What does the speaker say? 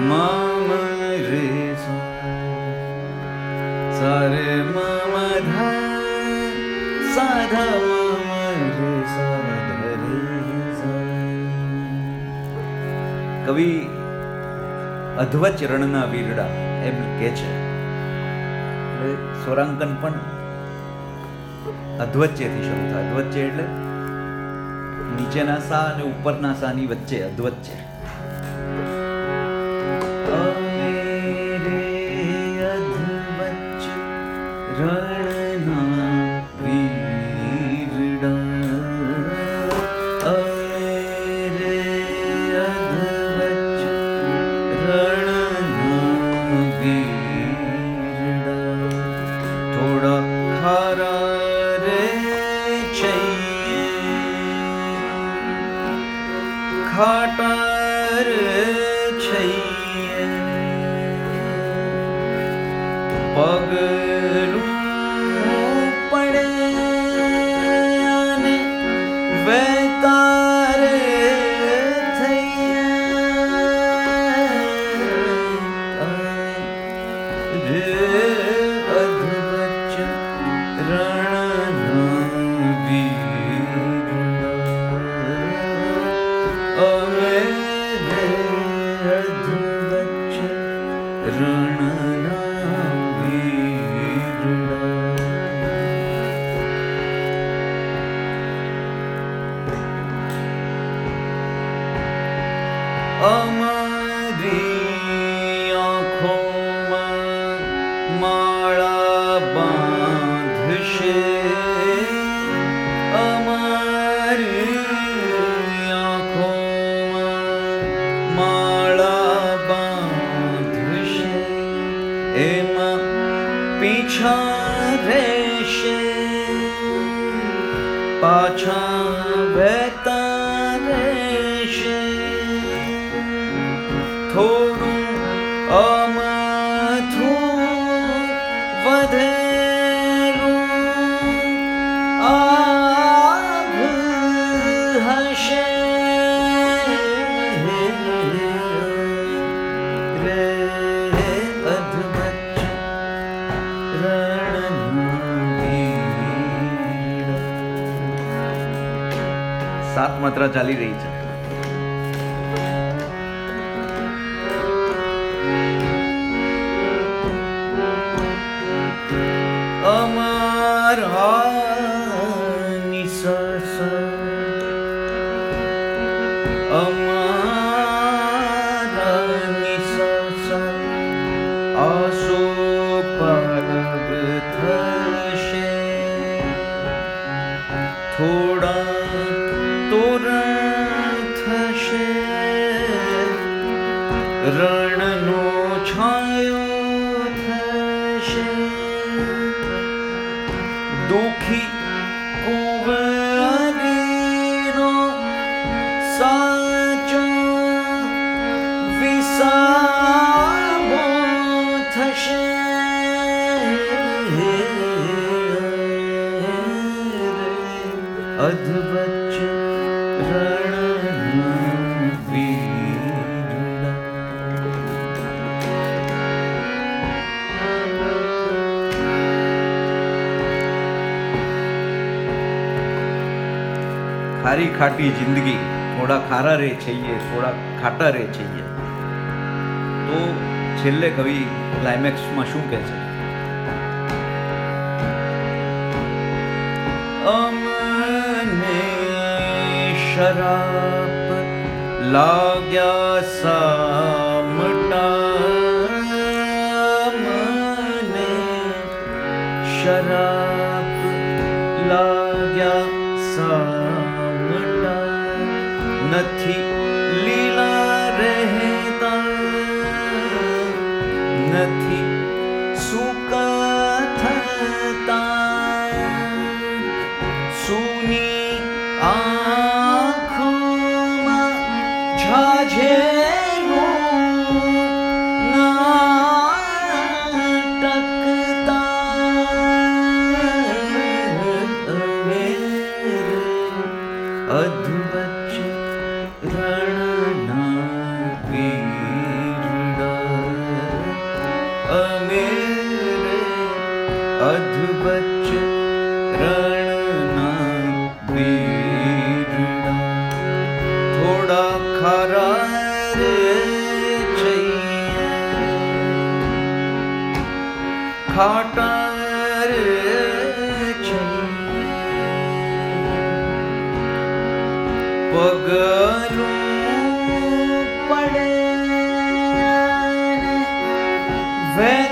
मम रे सा रे मम ध सा ध मम रे सा ध रे सा. કવિ અધ્વચ રણના વીરડા એમ કે છે. સ્વરાંકન પણ અધ્વચ્ચેથી શરૂ થાય. અધ્વચ્ચે એટલે નીચેના સા અને ઉપરના સાની વચ્ચે અધ્વચ્ચે. ખાટર છૈયે પગલું પડે અને વેતાર થઈએ રે અધ્વચ રણના અમારી આંખોમાં માળા બાંધશે. અમારી આંખોમાં માળા બાંધશે. એમાં પીછા રહેશે પાછા વહેતા રહેશે. થોડું અમાથું વધેલું આભ હશે રે અધ્વચ રણવીર. સાત માત્રા ચાલી રહી છે. અમારાની સસ અમારાની સસ આસો પાલવ થશે. થોડા તોરણ થશે રણનો છાયો થશે. દુઃખી કુંવરીનો સાચો વિસામો થશે. અધ્વચ રણવીર. ખારી ખાટી જિંદગી થોડા ખારા રે છીએ થોડા ખાટા રે છીએ. તો છેલ્લે કવિ ક્લાઇમેક્સમાં શું કહે છે? અમને શરાપ લાગ્યા સામટા. મને શરાપ લાગ્યા સામટા. નથી લીલા રહેતા નથી સૂકા થતા. સૂની આંખોમાં ઝાઝેલું નાટકતા. અધ્વચ રણના વીર. વચ્ચ રણના વીરડા થોડા ખારા રે ખાટા રે પગલું પડે